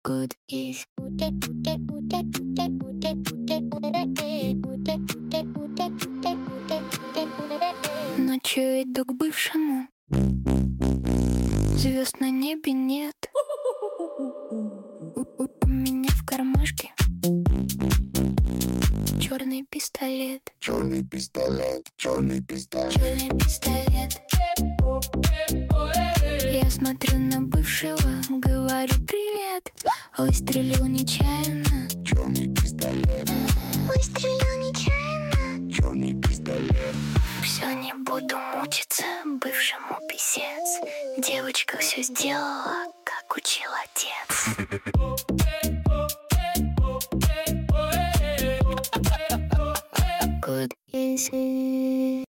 good is. Ночью иду к бывшему, звезд на небе нет. У меня в кармашке черный пистолет. Черный пистолет, черный пистолет. Черный пистолет. Я смотрю на бывшего, говорю привет. Выстрелил нечаянно. Черный пистолет, Выстрелил нечаянно. черный пистолет. Все, не буду мучиться, бывшему писец. Девочка все сделала, как учил отец. Good is it.